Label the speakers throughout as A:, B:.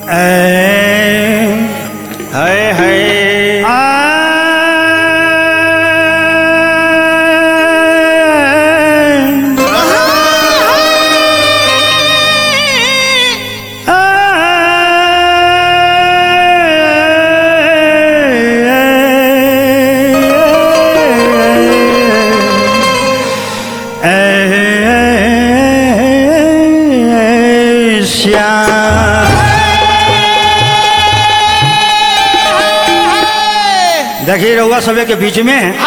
A: हाय हाय देखिए रउआ सभे के बीच में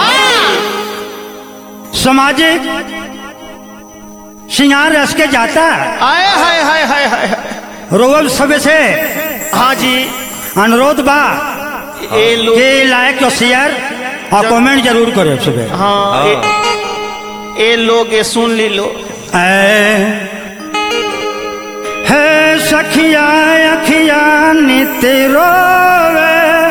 A: सामाजिक श्रृंगार रस के जाता
B: हाय हाय हाय हाय हाय
A: रउआ सभे से
B: हाँ जी
A: अनुरोध बा
B: ये लोग
A: कि लाइक और शेयर और कमेंट जरूर करो सभे।
B: हाँ ये लोग ये सुन ली लो
A: है सखिया अखिया नित रोवे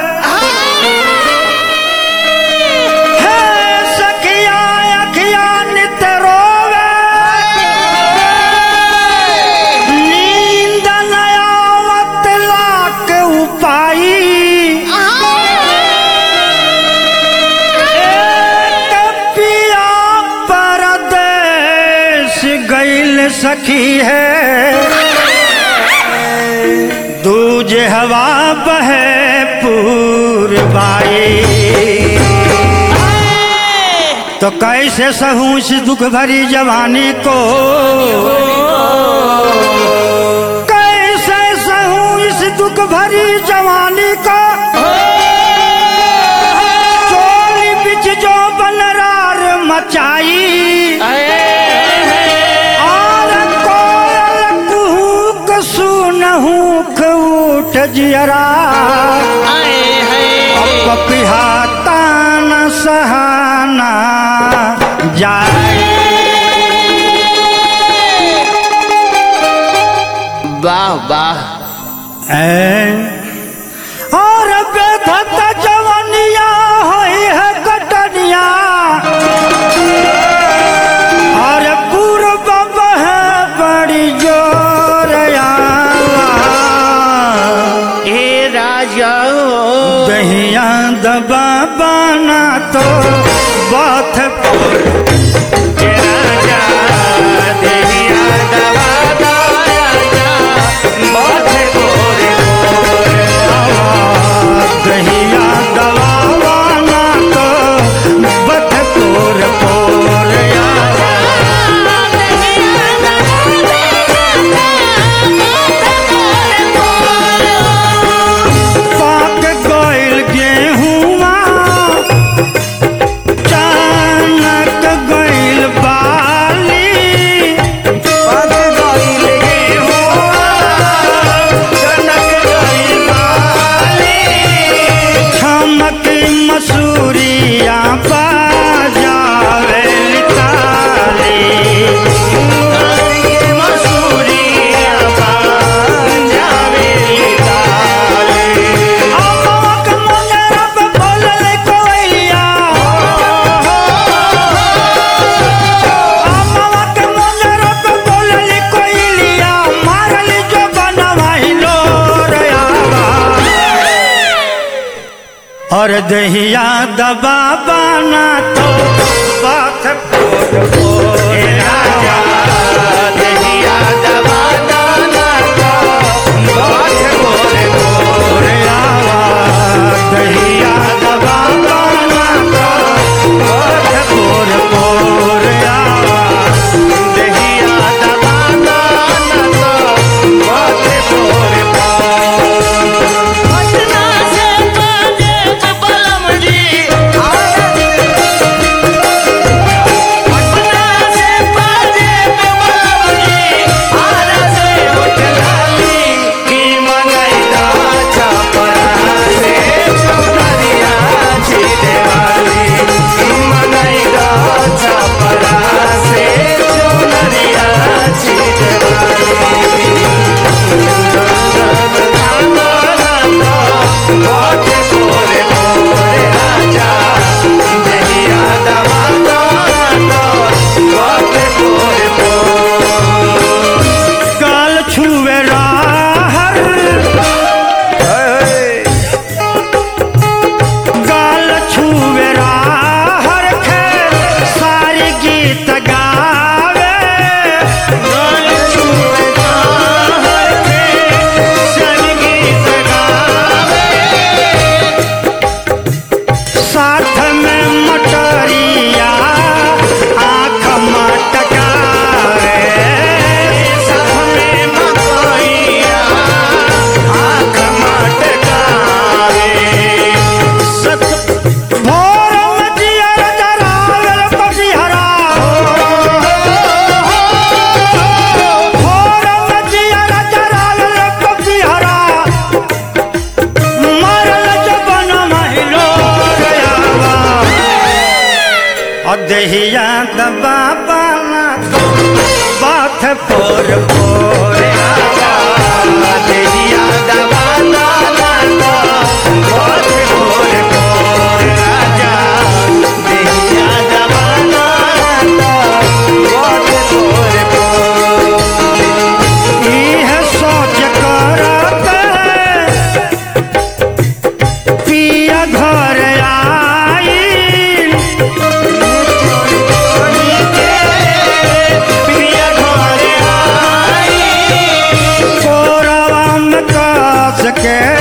A: सखी है दूजे हवा बहे पूरबाई तो कैसे सहूं इस दुख भरी जवानी को कैसे सहूं इस दुख भरी जवानी को चोली बिच जो बनरार मचाई जियरा पपिहा ताना सहाना जाए
B: वाह वाह
A: और बेधत जवनिया होई है कटनिया और पूर्व बहे बड़ी जोरया दहिया दबा बाना तो बात
B: राजा दहिया दबा
A: दहिया दबा बाना तो बथ पोर पोर और दहिया दबा बाना तो बात पोर पोर राजा
B: दहिया दबा दाना तो बात पोर पोर
A: दहिया दबा बाना तो बात पोर पोर
B: दहिया दबा दाना तो बात पोर पोर पटना से बलम जी पटना
A: दहिया दबा पाना तो बात पोर पोर आवा दहिया दबा पाना तो बात पोर पोर राजा दहिया दबा पाना तो बात पोर पोर यह सोच करत पिया घर के